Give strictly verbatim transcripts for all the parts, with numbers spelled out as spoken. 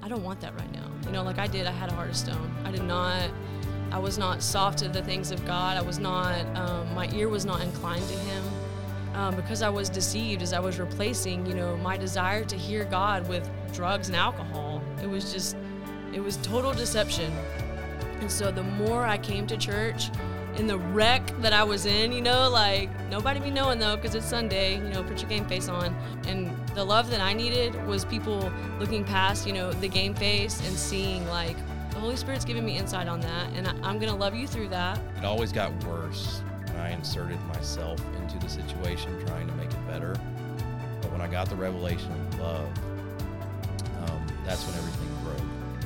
I don't want that right now. You know, like I did, I had a heart of stone. I did not, I was not soft to the things of God. I was not, um, my ear was not inclined to him um, because I was deceived as I was replacing, you know, my desire to hear God with drugs and alcohol. It was just, it was total deception. And so the more I came to church, in the wreck that I was in, you know, like nobody be knowing though, because it's Sunday, you know, put your game face on. And the love that I needed was people looking past, you know, the game face and seeing like the Holy Spirit's giving me insight on that. And I, I'm going to love you through that. It always got worse when I inserted myself into the situation, trying to make it better. But when I got the revelation of love, um, that's when everything broke.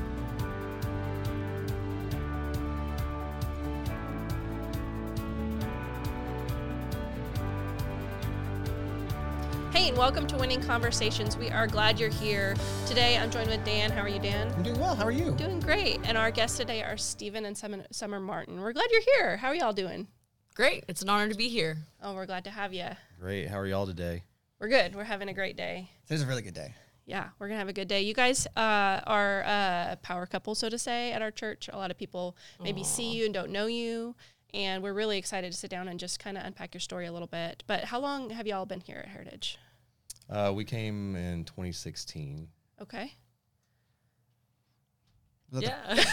Hey, and welcome to Winning Conversations. We are glad you're here. Today, I'm joined with Dan. How are you, Dan? I'm doing well. How are you? Doing great. And our guests today are Stephen and Summer Martin. We're glad you're here. How are y'all doing? Great. It's an honor to be here. Oh, we're glad to have you. Great. How are y'all today? We're good. We're having a great day. Today's a really good day. Yeah, we're going to have a good day. You guys uh, are a power couple, so to say, at our church. A lot of people maybe Aww. see you and don't know you. And we're really excited to sit down and just kind of unpack your story a little bit. But how long have y'all been here at Heritage? Uh, we came in twenty sixteen. Okay. Yeah.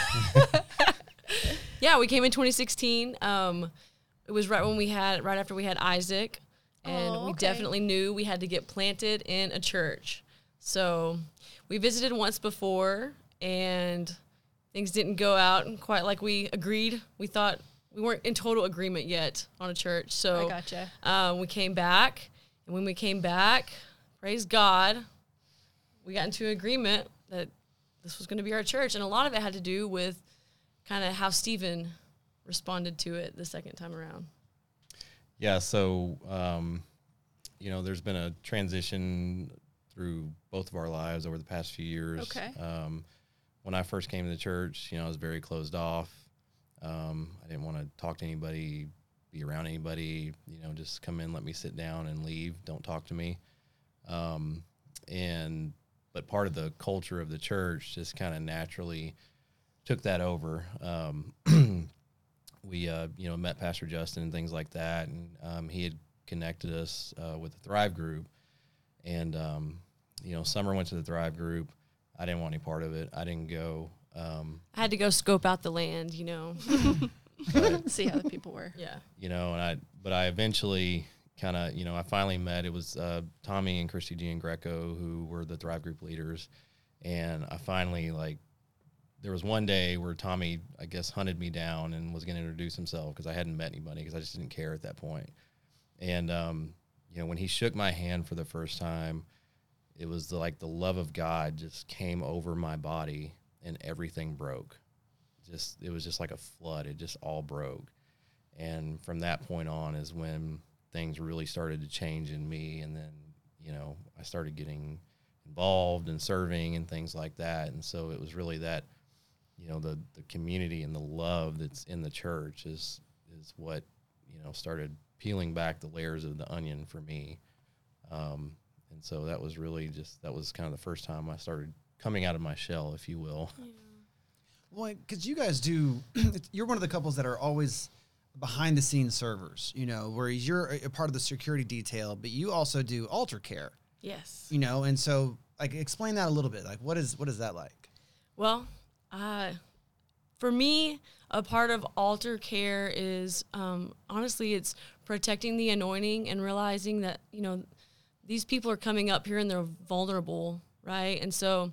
Yeah, we came in twenty sixteen. Um, it was right when we had, right after we had Isaac. And oh, we okay. definitely knew we had to get planted in a church. So we visited once before, and things didn't go out quite like we agreed. We thought we weren't in total agreement yet on a church. So I gotcha. um, we came back, and when we came back, praise God, we got into agreement that this was going to be our church. And a lot of it had to do with kind of how Stephen responded to it the second time around. Yeah, so, um, you know, there's been a transition through both of our lives over the past few years. Okay. Um, when I first came to the church, you know, I was very closed off. Um, I didn't want to talk to anybody, be around anybody, you know, just come in, let me sit down and leave. Don't talk to me. Um, and, but part of the culture of the church just kind of naturally took that over. Um, we, uh, you know, met Pastor Justin and things like that. And, um, he had connected us, uh, with the Thrive group, and, um, you know, Summer went to the Thrive group. I didn't want any part of it. I didn't go. Um, I had to go scope out the land, you know, but, see how the people were. Yeah. You know, and I, but I eventually kind of, you know, I finally met, it was uh, Tommy and Christy Jean Greco, who were the Thrive Group leaders. And I finally, like, there was one day where Tommy, I guess, hunted me down and was going to introduce himself because I hadn't met anybody because I just didn't care at that point. And, um, you know, when he shook my hand for the first time, it was the, like the love of God just came over my body and everything broke. Just, it was just like a flood. It just all broke. And from that point on is when things really started to change in me. And then, you know, I started getting involved and serving and things like that. And so it was really that, you know, the, the community and the love that's in the church is, is what, you know, started peeling back the layers of the onion for me. Um, and so that was really just, that was kind of the first time I started coming out of my shell, if you will. Yeah. Well, because you guys do, you're one of the couples that are always behind the scenes servers, you know, where you're a part of the security detail, but you also do altar care. Yes. You know, and so like explain that a little bit. Like what is what is that like? Well, uh, for me, a part of altar care is um, honestly, it's protecting the anointing and realizing that, you know, these people are coming up here and they're vulnerable, right? And so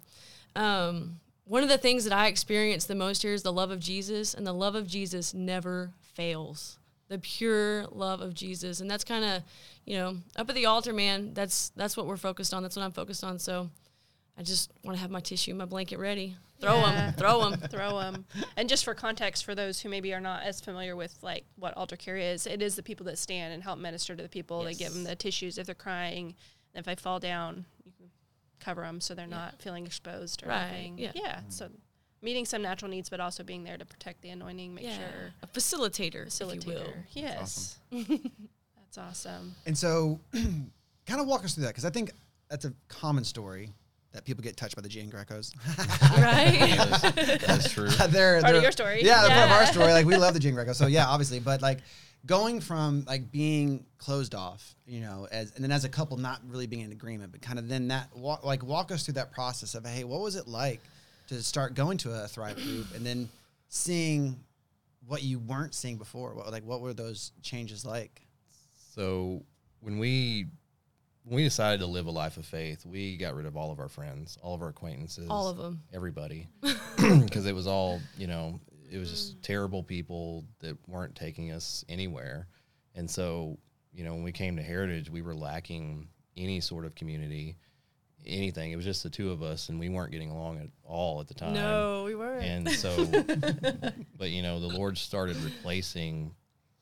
um, one of the things that I experience the most here is the love of Jesus, and the love of Jesus never fails. The pure love of Jesus. And that's kind of, you know, up at the altar, man, that's that's what we're focused on. That's what I'm focused on. So I just want to have my tissue, my blanket ready. Throw them, Yeah. throw them. Throw them. And just for context, for those who maybe are not as familiar with, like, what altar care is, it is the people that stand and help minister to the people. Yes. They give them the tissues if they're crying. And if they fall down, you can cover them so they're yeah. not feeling exposed or right. anything. Yeah. Yeah. So meeting some natural needs, but also being there to protect the anointing, make yeah. sure. A facilitator, Facilitator. if you will. Yes. That's awesome. That's awesome. And so kind of walk us through that, because I think that's a common story that people get touched by the Gian Grecos. Right? that's, that's true. they're, Part they're, of your story. Yeah, they're part of our Yeah. story. Like we love the Gian Greco. So yeah, obviously, but like going from like being closed off, you know, as and then as a couple not really being in agreement, but kind of then that walk, like walk us through that process of hey, what was it like to start going to a Thrive group and then seeing what you weren't seeing before? What, like what were those changes like? So when we when we decided to live a life of faith, we got rid of all of our friends, all of our acquaintances, All of them. everybody, because it was all, you know, it was just terrible people that weren't taking us anywhere. And so, you know, when we came to Heritage, we were lacking any sort of community, anything. It was just the two of us, and we weren't getting along at all at the time. No, we weren't. And so, but, you know, the Lord started replacing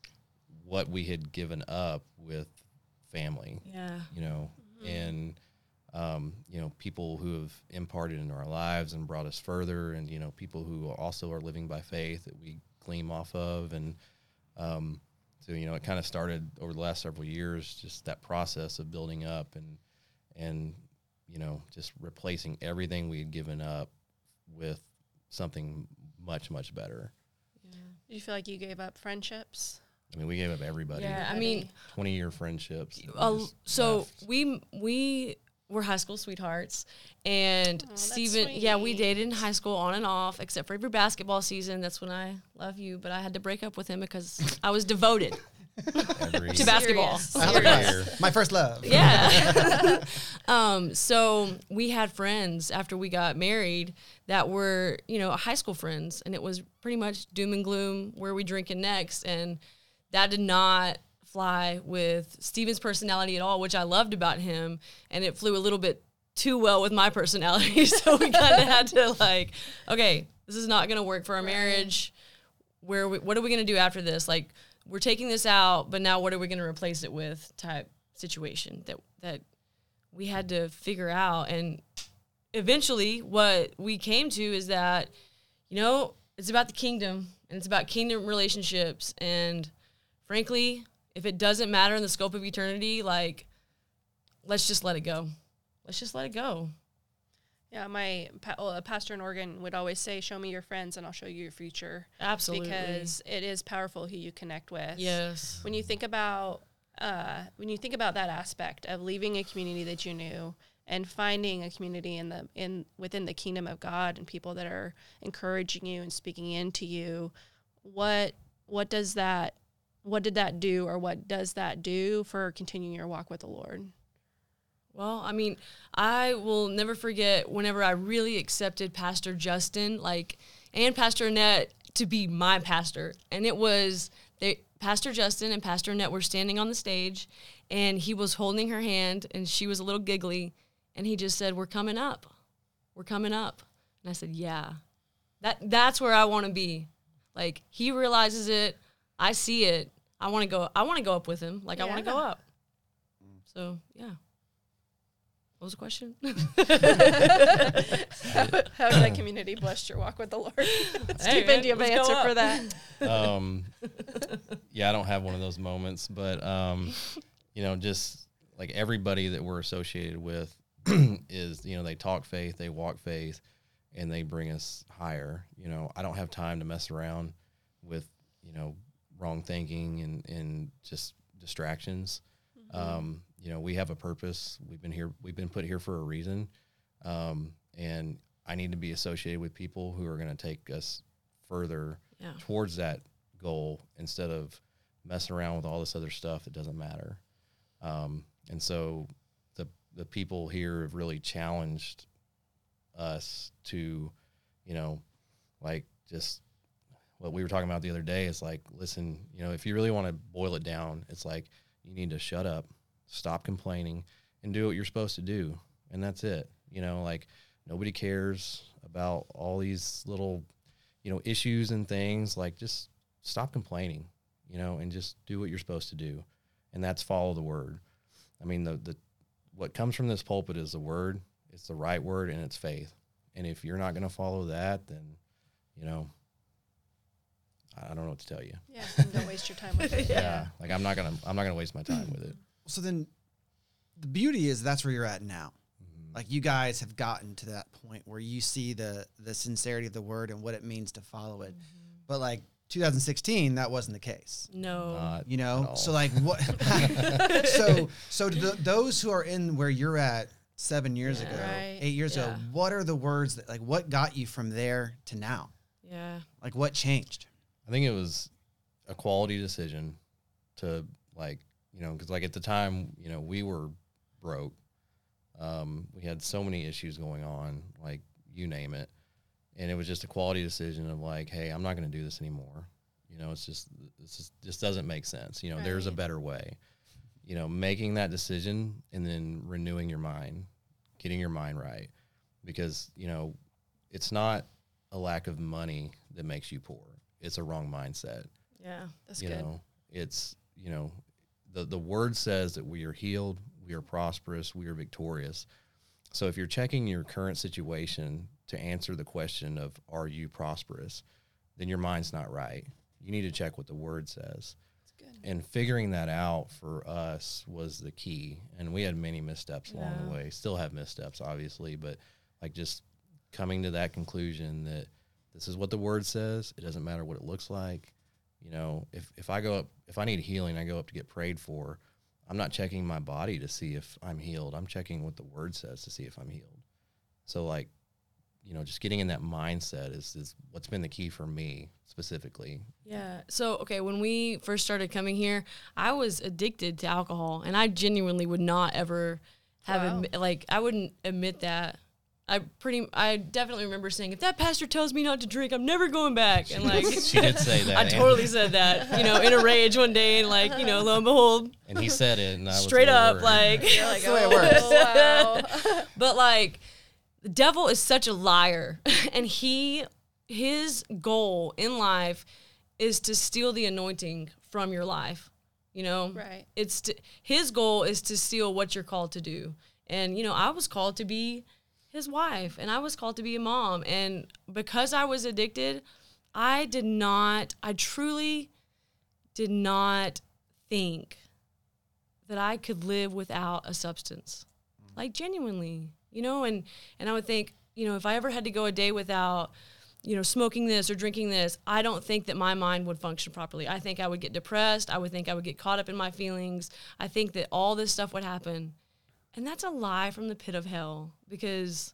what we had given up with family. Yeah. You know, mm-hmm. and, um, you know, people who have imparted into our lives and brought us further, and, you know, people who also are living by faith that we gleam off of. And um, so, you know, it kind of started over the last several years, just that process of building up and, and, you know, just replacing everything we had given up with something much, much better. Yeah. Do you feel like you gave up friendships? I mean, we gave up everybody. Yeah, I mean, twenty-year friendships. Uh, just so left. we we were high school sweethearts, and Oh, that's Steven, yeah, we sweet. dated in high school on and off, except for every basketball season. That's when I love you, but I had to break up with him because I was devoted Every to basketball. Serious. every year. My first love. Yeah. um, so we had friends after we got married that were, you know, high school friends, and it was pretty much doom and gloom, where we drinking next, and that did not fly with Steven's personality at all, which I loved about him, and it flew a little bit too well with my personality. So we kind of had to like, okay, this is not going to work for our marriage. Where we, what are we going to do after this? Like, we're taking this out, but now what are we going to replace it with? Type situation that that we had to figure out. And eventually, what we came to is that, you know, it's about the kingdom, and it's about kingdom relationships, and frankly, if it doesn't matter in the scope of eternity, like, let's just let it go. Let's just let it go. Yeah, my pa- well, a pastor in Oregon would always say, show me your friends and I'll show you your future. Absolutely. Because it is powerful who you connect with. Yes. When you think about uh, when you think about that aspect of leaving a community that you knew and finding a community in the in within the kingdom of God and people that are encouraging you and speaking into you, what what does that what did that do, or what does that do for continuing your walk with the Lord? Well, I mean, I will never forget whenever I really accepted Pastor Justin, like, and Pastor Annette to be my pastor. And it was, they, Pastor Justin and Pastor Annette were standing on the stage, and he was holding her hand, and she was a little giggly, and he just said, we're coming up. We're coming up. And I said, yeah, that that's where I want to be. Like, he realizes it. I see it. I want to go, I want to go up with him. Like, I want to Yeah. go up. So, yeah. What was the question? how, how has that community blessed your walk with the Lord? Stephen, man, do you have an let's go answer for up. that? um, yeah, I don't have one of those moments, but um, you know, just like everybody that we're associated with is, you know, they talk faith, they walk faith, and they bring us higher. You know, I don't have time to mess around with, you know, wrong thinking and, and just distractions. Mm-hmm. Um, you know, we have a purpose. We've been here, we've been put here for a reason. Um, and I need to be associated with people who are going to take us further Yeah. towards that goal instead of messing around with all this other stuff that doesn't matter. Um, and so the the people here have really challenged us to, you know, like just what we were talking about the other day. It's like, listen, you know, if you really want to boil it down, it's like you need to shut up, stop complaining, and do what you're supposed to do. And that's it. You know, like nobody cares about all these little, you know, issues and things. Like just stop complaining, you know, and just do what you're supposed to do. And that's follow the word. I mean, the, the, what comes from this pulpit is the word. It's the right word, and it's faith. And if you're not going to follow that, then, you know, I don't know what to tell you. Yeah, don't waste your time with it. Yeah. Like I'm not going to, I'm not going to waste my time with it. So then the beauty is that's where you're at now. like you guys have gotten to that point where you see the the sincerity of the word and what it means to follow it. Mm-hmm. But like two thousand sixteen, that wasn't the case. No. Not You know, at all. so like what? so so to the, those who are in where you're at seven years Yeah. ago, Right. eight years ago, Yeah. what are the words that like what got you from there to now? Yeah. Like what changed? I think it was a quality decision to like, you know, because like at the time, you know, we were broke. Um, we had so many issues going on, like you name it. And it was just a quality decision of like, hey, I'm not going to do this anymore. You know, it's just, this is, just doesn't make sense. You know, there's a Right. better way. You know, making that decision and then renewing your mind, getting your mind right. Because, you know, it's not a lack of money that makes you poor. It's a wrong mindset. Yeah. That's you good. know, it's, you know, the, the word says that we are healed, we are prosperous, we are victorious. So if you're checking your current situation to answer the question of, are you prosperous? Then your mind's not right. You need to check what the word says. That's good. And figuring that out for us was the key. And we had many missteps along the Yeah. way, still have missteps, obviously, but like just coming to that conclusion that this is what the word says. It doesn't matter what it looks like. You know, if, if I go up, if I need healing, I go up to get prayed for. I'm not checking my body to see if I'm healed. I'm checking what the word says to see if I'm healed. So like, you know, just getting in that mindset is, is what's been the key for me specifically. Yeah. So, okay, when we first started coming here, I was addicted to alcohol, and I genuinely would not ever have, Wow. admi- like, I wouldn't admit that. I pretty, I definitely remember saying, if that pastor tells me not to drink, I'm never going back. And like, She did say that. I and- totally said that, you know, in a rage one day, and like, you know, lo and behold, And he said it, and I was straight a little up, worried. like, You're like, the way it oh, works. wow. but like, the devil is such a liar, and he, his goal in life is to steal the anointing from your life. You know, Right. It's to, his goal is to steal what you're called to do. And you know, I was called to be his wife, and I was called to be a mom. And because I was addicted, I did not, I truly did not think that I could live without a substance. Like genuinely, you know, and, and I would think, you know, if I ever had to go a day without, you know, smoking this or drinking this, I don't think that my mind would function properly. I think I would get depressed. I would think I would get caught up in my feelings. I think that all this stuff would happen. And that's a lie from the pit of hell, because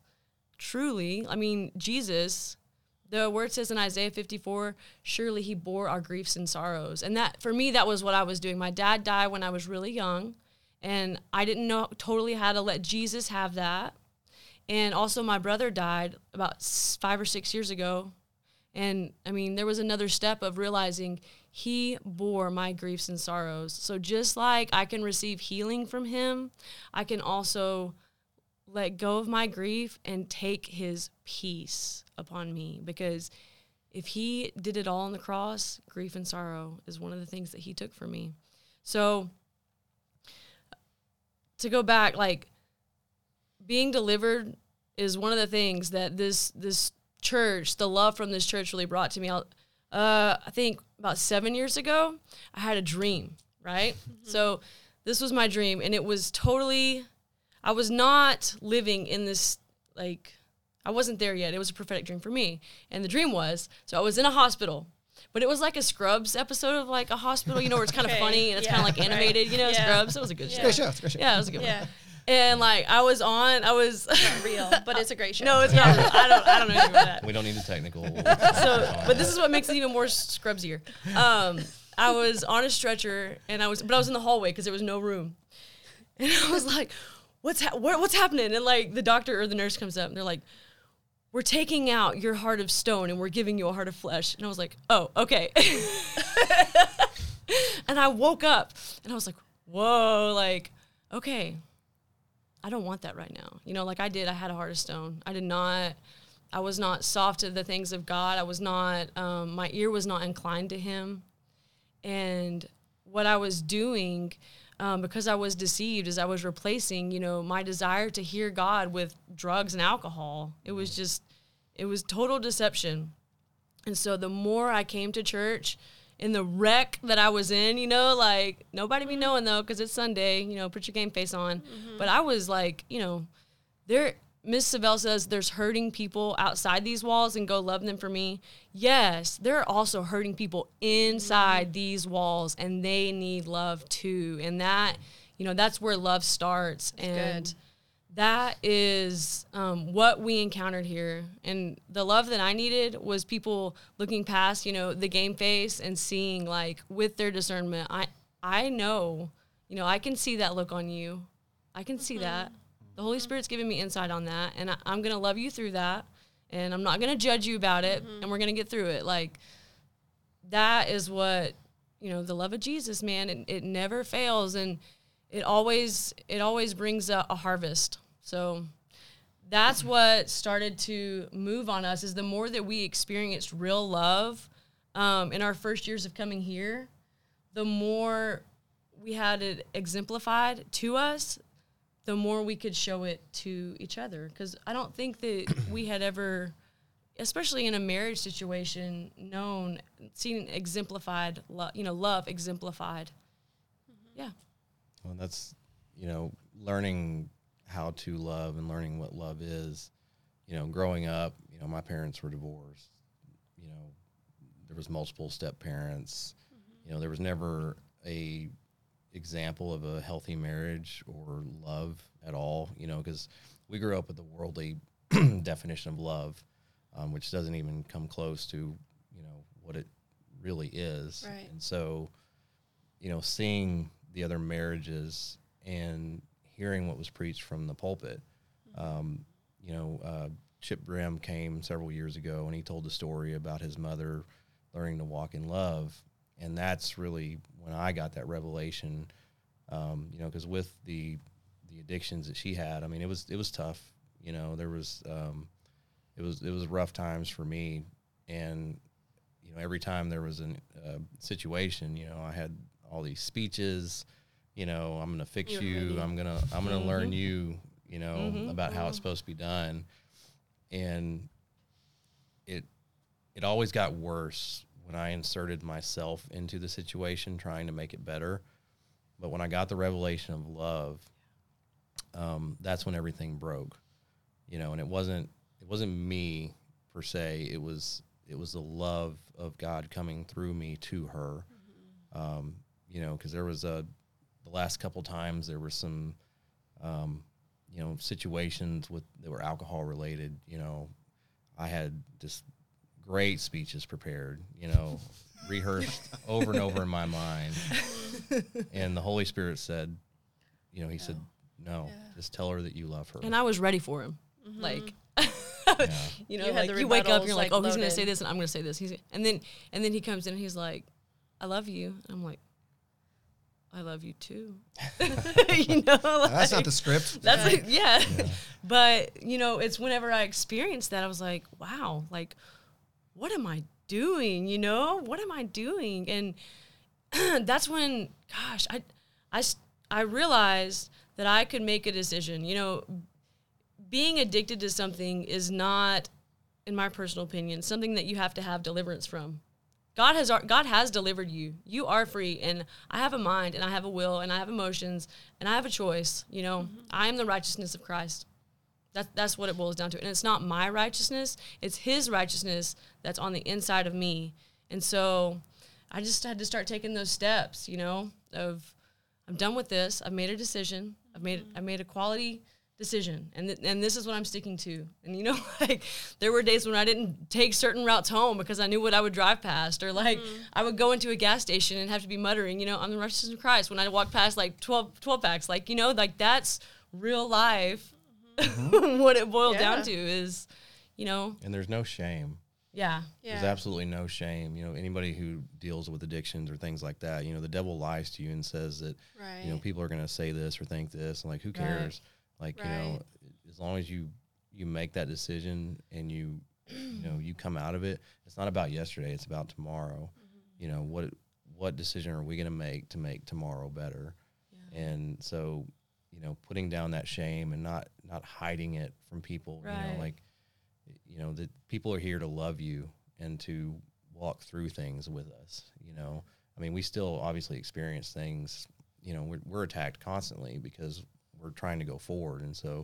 truly, I mean, Jesus, the word says in Isaiah fifty-four, surely he bore our griefs and sorrows. And that, for me, that was what I was doing. My dad died when I was really young, and I didn't know totally how to let Jesus have that. And also my brother died about s- five or six years ago. And I mean, there was another step of realizing he bore my griefs and sorrows. So just like I can receive healing from him, I can also let go of my grief and take his peace upon me. Because if he did it all on the cross, grief and sorrow is one of the things that he took for me. So to go back, like, being delivered is one of the things that this this church, the love from this church really brought to me. Uh, I think about seven years ago, I had a dream, right? Mm-hmm. So this was my dream, and it was totally, I was not living in this, like, I wasn't there yet. It was a prophetic dream for me. And the dream was, so I was in a hospital, but it was like a Scrubs episode of like a hospital, you know, where it's kind of Okay, funny and it's yeah, kind of like animated, right. you know, Yeah. Scrubs. It was a good Yeah. show. Great show. It's a great show. Yeah, it was a good Yeah. one. And like I was on, I was Not real, but it's a great show. no, it's not real. I don't, I don't know anything about that. We don't need the technical. So, but this is what makes it even more Scrubsier. Um, I was on a stretcher, and I was, but I was in the hallway because there was no room, and I was like, "What's ha- what, what's happening?" And like the doctor or the nurse comes up, and they're like, "We're taking out your heart of stone, and we're giving you a heart of flesh." And I was like, "Oh, okay." And I woke up, and I was like, "Whoa!" Like, okay. I don't want that right now. You know, like I did, I had a heart of stone. I did not, I was not soft to the things of God. I was not, um, my ear was not inclined to him. And what I was doing, um, because I was deceived, is I was replacing, you know, my desire to hear God with drugs and alcohol. It was just, it was total deception. And so the more I came to church, in the wreck that I was in, you know, like nobody be knowing though, because it's Sunday, you know, put your game face on. Mm-hmm. But I was like, you know, there, Miss Savelle says there's hurting people outside these walls and go love them for me. Yes, there are also hurting people inside mm-hmm. these walls, and they need love too. And that, you know, that's where love starts. That's and good. That is um, what we encountered here. And the love that I needed was people looking past, you know, the game face and seeing, like, with their discernment, I, I know, you know, I can see that look on you. I can mm-hmm. see that. The Holy Spirit's giving me insight on that, and I, I'm going to love you through that, and I'm not going to judge you about it, mm-hmm. and we're going to get through it. Like, that is what, you know, the love of Jesus, man, it, it never fails, and it always it always brings a, a harvest. So that's what started to move on us, is the more that we experienced real love um, in our first years of coming here, the more we had it exemplified to us, the more we could show it to each other. Because I don't think that we had ever, especially in a marriage situation, known, seen exemplified, lo- you know, love exemplified. Mm-hmm. Yeah. Well, that's, you know, learning how to love and learning what love is. You know, growing up, you know, my parents were divorced. You know, there was multiple step parents. Mm-hmm. You know, there was never a example of a healthy marriage or love at all, you know, because we grew up with the worldly definition of love, um, which doesn't even come close to, you know, what it really is. Right. And so, you know, seeing the other marriages and hearing what was preached from the pulpit, um, you know, uh, Chip Grimm came several years ago and he told the story about his mother learning to walk in love. And that's really when I got that revelation, um, you know, because with the the addictions that she had, I mean, it was it was tough. You know, there was um, it was it was rough times for me, and you know, every time there was a uh, situation, you know, I had all these speeches. You know, I'm gonna fix You're you. Ready. I'm gonna I'm gonna mm-hmm. learn you. You know, mm-hmm. about how it's supposed to be done, and it it always got worse when I inserted myself into the situation, trying to make it better. But when I got the revelation of love, um, that's when everything broke, you know, and it wasn't, it wasn't me per se. It was, it was the love of God coming through me to her. Mm-hmm. Um, you know, cause there was a, the last couple times there were some, um, you know, situations with, that were alcohol related. You know, I had just great speeches prepared, you know, rehearsed over and over in my mind. And the Holy Spirit said, you know, he no. said, no, yeah. just tell her that you love her. And I was ready for him. Mm-hmm. Like, yeah. you know, you, like you wake up and you're like, like oh, loaded. he's going to say this and I'm going to say this. He's And then, and then he comes in and he's like, I love you. And I'm like, I love you too. You know, like, that's not the script. That's like, yeah. yeah. But, you know, it's whenever I experienced that, I was like, wow, like, what am I doing? You know, what am I doing? And that's when, gosh, I, I, I realized that I could make a decision. You know, being addicted to something is not, in my personal opinion, something that you have to have deliverance from. God has God has delivered you. You are free, and I have a mind, and I have a will, and I have emotions, and I have a choice. You know, mm-hmm. I am the righteousness of Christ. That's that's what it boils down to. And it's not my righteousness; it's His righteousness that's on the inside of me. And so, I just had to start taking those steps. You know, of I'm done with this. I've made a decision. I've made I made a quality decision, and th- and this is what I'm sticking to. And you know, like there were days when I didn't take certain routes home because I knew what I would drive past, or like mm-hmm. I would go into a gas station and have to be muttering, you know, I'm the righteousness of Christ when I walk past like twelve, twelve packs, like, you know, like that's real life. Mm-hmm. What it boiled yeah. down to is, you know, and there's no shame. Yeah. yeah, there's absolutely no shame. You know, anybody who deals with addictions or things like that, you know, the devil lies to you and says that, right. you know, people are going to say this or think this, and like, who cares? Right. Like, right. you know, as long as you, you make that decision and you, you know, you come out of it, it's not about yesterday, it's about tomorrow. Mm-hmm. You know, what, what decision are we going to make to make tomorrow better? Yeah. And so, you know, putting down that shame and not, not hiding it from people, right. you know, like, you know, that people are here to love you and to walk through things with us. You know, I mean, we still obviously experience things, you know, we're, we're attacked constantly because we're trying to go forward. And so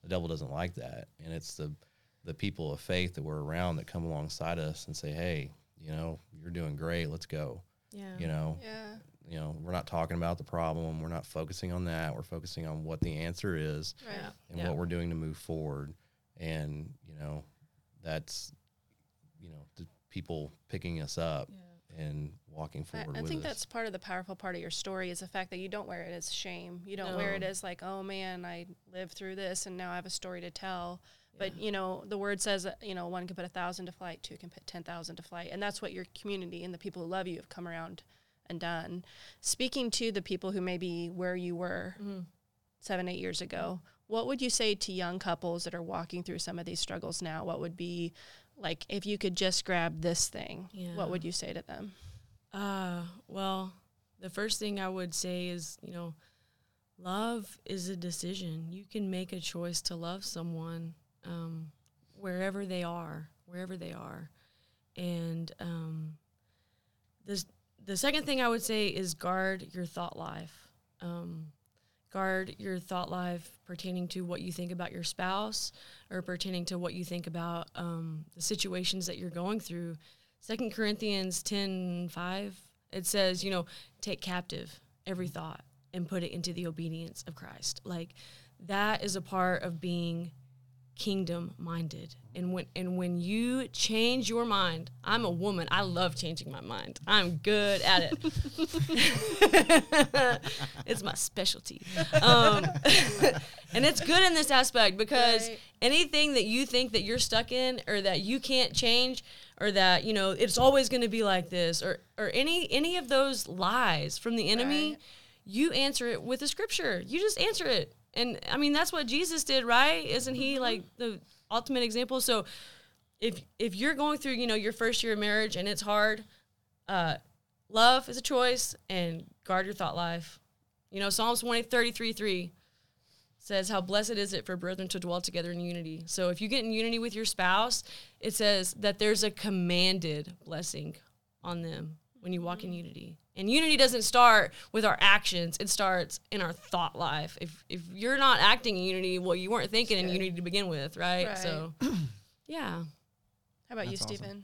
the devil doesn't like that. And it's the, the people of faith that we're around that come alongside us and say, hey, you know, you're doing great. Let's go. Yeah. You know, Yeah. you know, we're not talking about the problem. We're not focusing on that. We're focusing on what the answer is Right. Yeah. and Yeah. what we're doing to move forward. And, you know, that's, you know, the people picking us up Yeah. and walking I, forward I with think us. that's part of the powerful part of your story is the fact that you don't wear it as shame. You don't wear it No. as like, oh man, I lived through this and now I have a story to tell. But, Yeah. you know, the word says, that, you know, one can put a thousand to flight, two can put ten thousand to flight. And that's what your community and the people who love you have come around and done. Speaking to the people who may be where you were Mhm. seven, eight years ago, what would you say to young couples that are walking through some of these struggles now? What would be like, if you could just grab this thing, Yeah. what would you say to them? Uh, well, the first thing I would say is, you know, love is a decision. You can make a choice to love someone um, wherever they are, wherever they are. And um, this, the second thing I would say is guard your thought life. Um, guard your thought life pertaining to what you think about your spouse or pertaining to what you think about um, the situations that you're going through. Second Corinthians ten five, it says, you know, take captive every thought and put it into the obedience of Christ. Like, that is a part of being kingdom minded. And when and when you change your mind, I'm a woman. I love changing my mind. I'm good at it. It's my specialty. Um, and it's good in this aspect because Right. anything that you think that you're stuck in or that you can't change or that, you know, it's always going to be like this or or any any of those lies from the enemy, Right. you answer it with the scripture. You just answer it. And I mean, that's what Jesus did, right? Isn't he like the ultimate example? So if if you're going through, you know, your first year of marriage and it's hard, uh, love is a choice and guard your thought life. You know, Psalms one thirty-three three says, how blessed is it for brethren to dwell together in unity. So if you get in unity with your spouse, it says that there's a commanded blessing on them when you walk in unity. And unity doesn't start with our actions. It starts in our thought life. If if you're not acting in unity, well, you weren't thinking in Good. unity to begin with, right? Right. So, yeah. How about you, That's awesome. Stephen?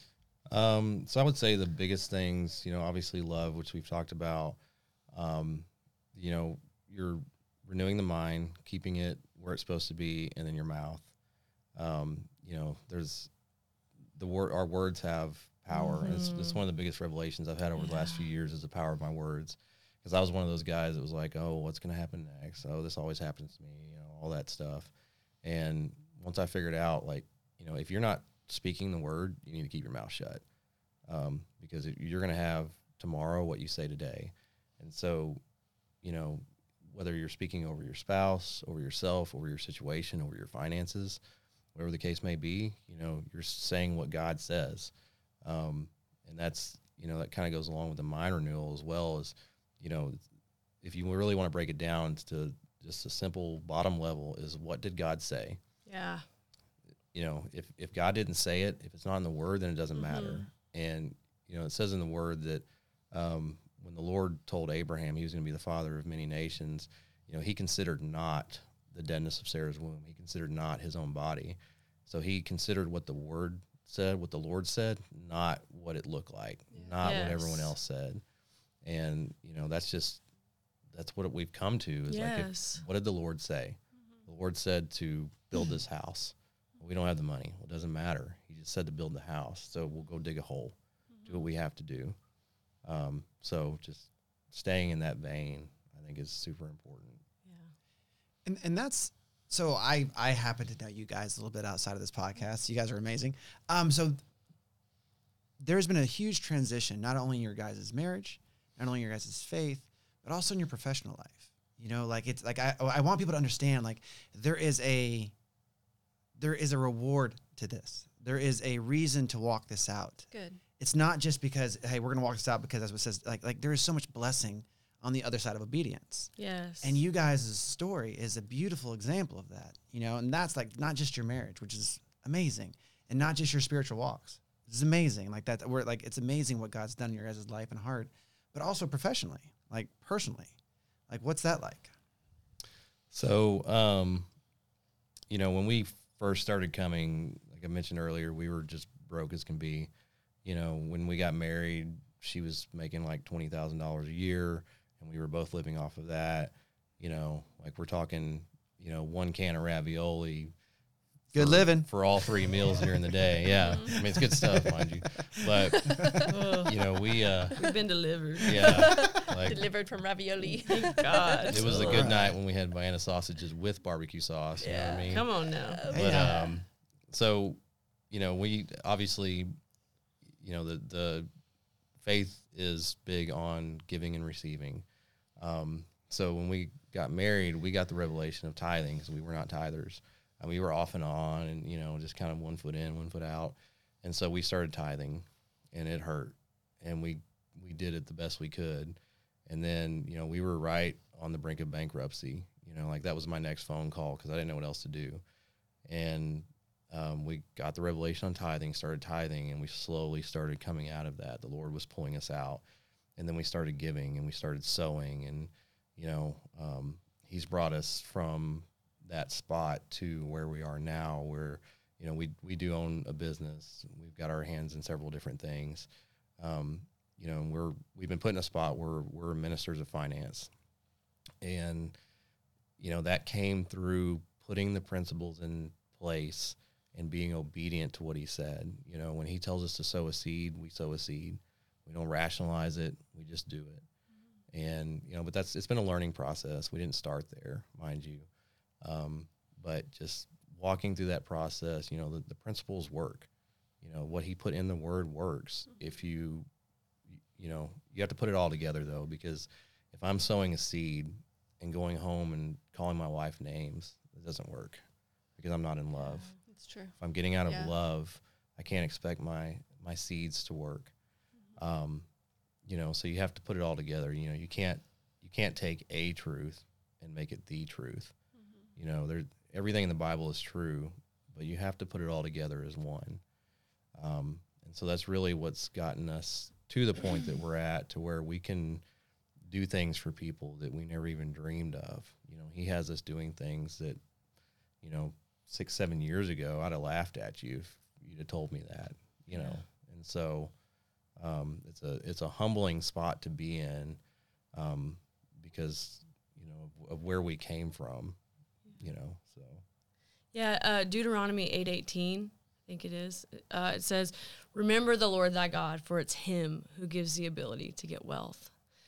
Um, so I would say the biggest things, you know, obviously love, which we've talked about. Um, you know, you're renewing the mind, keeping it where it's supposed to be, and then your mouth. Um, you know, there's the word. Our words have power. And it's, it's one of the biggest revelations I've had over the last few years is the power of my words. Because I was one of those guys that was like, oh, what's going to happen next? Oh, this always happens to me, you know, all that stuff. And once I figured out, like, you know, if you're not speaking the word, you need to keep your mouth shut. Um, because it, you're going to have tomorrow what you say today. And so, you know, whether you're speaking over your spouse, over yourself, over your situation, over your finances, whatever the case may be, you know, you're saying what God says. Um, and that's, you know, that kind of goes along with the mind renewal as well as, you know, if you really want to break it down to just a simple bottom level is what did God say? Yeah. You know, if, if God didn't say it, if it's not in the word, then it doesn't Mm-hmm. matter. And, you know, it says in the word that um, when the Lord told Abraham he was going to be the father of many nations, you know, he considered not the deadness of Sarah's womb. He considered not his own body. So he considered what the word said, what the Lord said, not what it looked like, not what everyone Yes. else said. And, you know, that's just, that's what we've come to is like, if, Yes. what did the Lord say? The Lord said to build this house. We don't have the money. Well, it doesn't matter. He just said to build the house. So we'll go dig a hole, do what we have to do. Um, so just staying in that vein, I think, is super important. Yeah. And and that's so I I happen to know you guys a little bit outside of this podcast. You guys are amazing. Um, so there's been a huge transition, not only in your guys' marriage, not only in your guys' faith, but also in your professional life. You know, like it's like I I want people to understand like there is a there is a reward to this. There is a reason to walk this out. Good. It's not just because, hey, we're going to walk this out because that's what it says. Like, like there is so much blessing on the other side of obedience. Yes. And you guys' story is a beautiful example of that, you know, and that's like not just your marriage, which is amazing, and not just your spiritual walks. It's amazing. Like that, we're like, it's amazing what God's done in your guys' life and heart, but also professionally, like personally. Like, what's that like? So, um, you know, when we first started coming, like I mentioned earlier, we were just broke as can be. You know, when we got married, she was making like twenty thousand dollars a year, and we were both living off of that. You know, like we're talking, you know, one can of ravioli. Good for, living. For all three meals during the day. Yeah. I mean, it's good stuff, mind you. But, you know, we... Uh, We've been delivered. Yeah. Like, Delivered from ravioli. Thank God. it was a good night when we had Vienna sausages with barbecue sauce. You know what I mean? Come on now. But, Yeah. um, so, you know, we obviously, you know, the, the faith is big on giving and receiving. Um, so when we got married, we got the revelation of tithing because we were not tithers. And we were off and on and, you know, just kind of one foot in, one foot out. And so we started tithing, and it hurt. And we, we did it the best we could. And then, you know, we were right on the brink of bankruptcy. You know, like that was my next phone call because I didn't know what else to do. And um, we got the revelation on tithing, started tithing, and we slowly started coming out of that. The Lord was pulling us out. And then we started giving, and we started sowing. And, you know, um, he's brought us from that spot to where we are now, where, you know, we we do own a business. We've got our hands in several different things. Um, you know, and we're we've been put in a spot where we're ministers of finance. And, you know, that came through putting the principles in place and being obedient to what he said. You know, when he tells us to sow a seed, we sow a seed. We don't rationalize it, we just do it. Mm-hmm. And, you know, but that's it's been a learning process. We didn't start there, mind you. Um, but just walking through that process, you know, the, the principles work. You know, what he put in the word works. Mm-hmm. If you, you know, you have to put it all together, though, because if I'm sowing a seed and going home and calling my wife names, it doesn't work because I'm not in love. Yeah, that's true. If I'm getting out of Yeah. love, I can't expect my, my seeds to work. Mm-hmm. Um, you know, so you have to put it all together. You know, you can't, you can't take a truth and make it the truth. You know, there everything in the Bible is true, but you have to put it all together as one. Um, and so that's really what's gotten us to the point that we're at, to where we can do things for people that we never even dreamed of. You know, he has us doing things that, you know, six, seven years ago, I'd have laughed at you if you'd have told me that, you know. And so um, it's a it's a humbling spot to be in, um, because, you know, of, of where we came from. You know, so. Yeah, uh, Deuteronomy eight eighteen, I think it is. Uh, it says, "Remember the Lord thy God, for it's him who gives the ability to get wealth."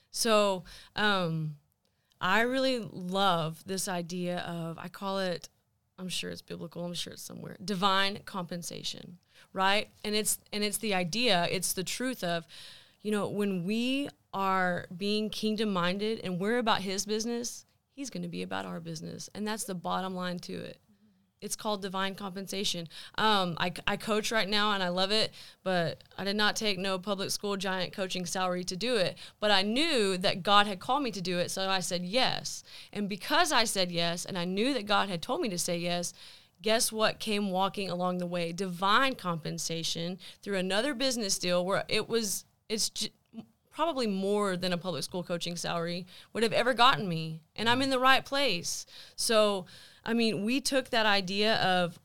So um, I really love this idea of, I call it, I'm sure it's biblical, I'm sure it's somewhere, divine compensation, right? And it's and it's the idea, it's the truth of, you know, when we are being kingdom-minded and we're about his business, he's going to be about our business. And that's the bottom line to it. It's called divine compensation. Um, I, I coach right now, and I love it, but I did not take no public school giant coaching salary to do it. But I knew that God had called me to do it, so I said yes. And because I said yes, and I knew that God had told me to say yes, guess what came walking along the way? Divine compensation through another business deal where it was, it's j- probably more than a public school coaching salary would have ever gotten me. And I'm in the right place. So, I mean, we took that idea of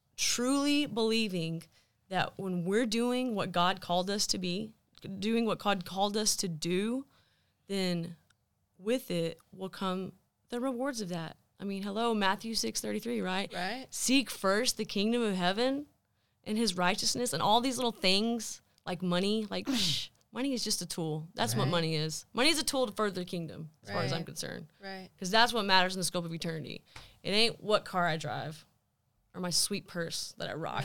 truly believing that when we're doing what God called us to be, doing what God called us to do, then with it will come the rewards of that. I mean, hello, Matthew six thirty-three, right? Right. Seek first the kingdom of heaven and his righteousness, and all these little things like money, like psh, money is just a tool. That's Right. what money is. Money is a tool to further the kingdom, as far as I'm Right. concerned. Right. Because that's what matters in the scope of eternity. It ain't what car I drive or my sweet purse that I rock.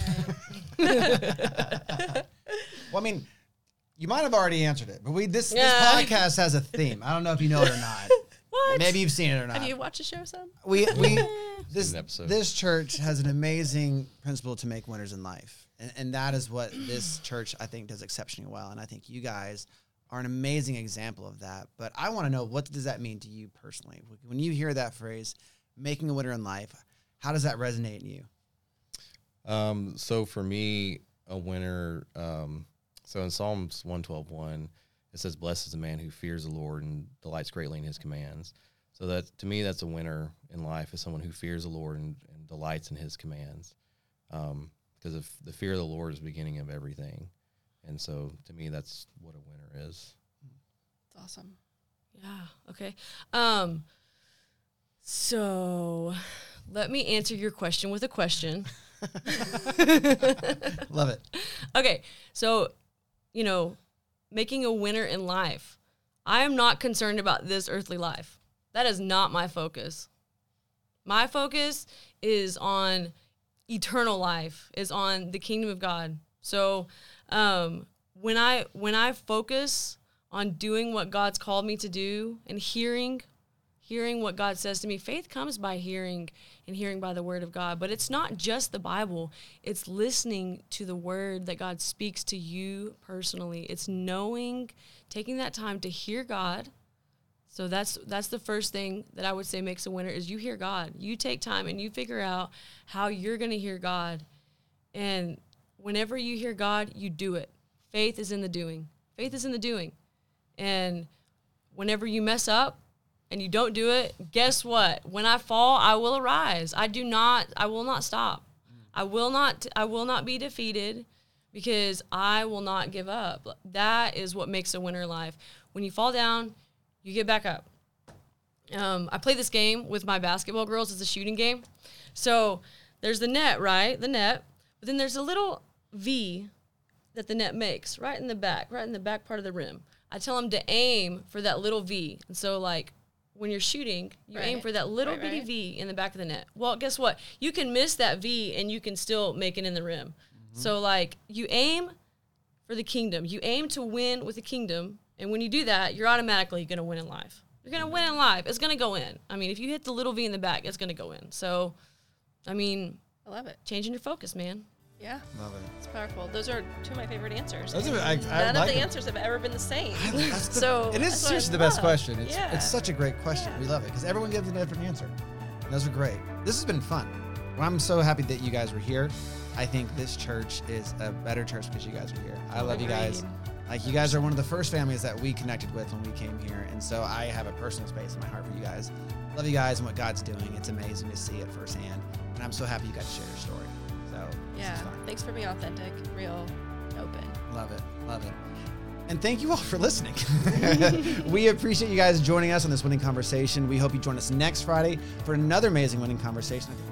Well, I mean, you might have already answered it, but we this, Yeah. this podcast has a theme. I don't know if you know it or not. What? Maybe you've seen it or not. Have you watched the show some? we we this Seen an episode. this church has an amazing principle to make winners in life, and and that is what this church I think does exceptionally well, and I think you guys are an amazing example of that. But I want to know, what does that mean to you personally when you hear that phrase, making a winner in life? How does that resonate in you? Um, so for me, a winner, um, so in Psalms one twelve one, it says, "Blessed is the man who fears the Lord and delights greatly in his commands." So that, to me, that's a winner in life, is someone who fears the Lord and, and delights in his commands. Um, because of the fear of the Lord is the beginning of everything. And so to me, that's what a winner is. That's awesome. Yeah. Okay. Um, so let me answer your question with a question. Love it. Okay. So, you know, making a winner in life. I am not concerned about this earthly life. That is not my focus. My focus is on eternal life, is on the kingdom of God. So, um, when I when I focus on doing what God's called me to do and hearing, hearing what God says to me, faith comes by hearing and hearing by the word of God. But it's not just the Bible. It's listening to the word that God speaks to you personally. It's knowing, taking that time to hear God. So that's that's the first thing that I would say makes a winner is you hear God. You take time and you figure out how you're going to hear God. And whenever you hear God, you do it. Faith is in the doing. Faith is in the doing. And whenever you mess up and you don't do it, guess what? When I fall, I will arise. I do not, I will not stop. I will not, I will not be defeated because I will not give up. That is what makes a winner life. When you fall down, you get back up. Um, I play this game with my basketball girls. It's a shooting game. So there's the net, right? The net. But then there's a little V that the net makes right in the back, right in the back part of the rim. I tell them to aim for that little V. And so, like, when you're shooting, you Right. aim for that little Right, bitty right. V in the back of the net. Well, guess what? You can miss that V and you can still make it in the rim. Mm-hmm. So, like, you aim for the kingdom. You aim to win with the kingdom. And when you do that, you're automatically going to win in life. You're going to win in life. It's going to go in. I mean, if you hit the little V in the back, it's going to go in. So, I mean, I love it. changing your focus, man. Yeah. Love it. It's powerful. Those are two of my favorite answers. Those are- And I- I none like of the them. answers have ever been the same. That's the- So it is that's what I seriously the best love. question. It's Yeah. it's such a great question. Yeah. We love it because everyone gives a different answer. And those are great. This has been fun. Well, I'm so happy that you guys were here. I think this church is a better church because you guys are here. I love you guys. Agreed. Like, you guys are one of the first families that we connected with when we came here. And so I have a personal space in my heart for you guys. Love you guys and what God's doing. It's amazing to see it firsthand. And I'm so happy you got to share your story. So this Yeah. is fun. Thanks for being authentic, real, open. Love it. Love it. And thank you all for listening. We appreciate you guys joining us on this winning conversation. We hope you join us next Friday for another amazing winning conversation. I think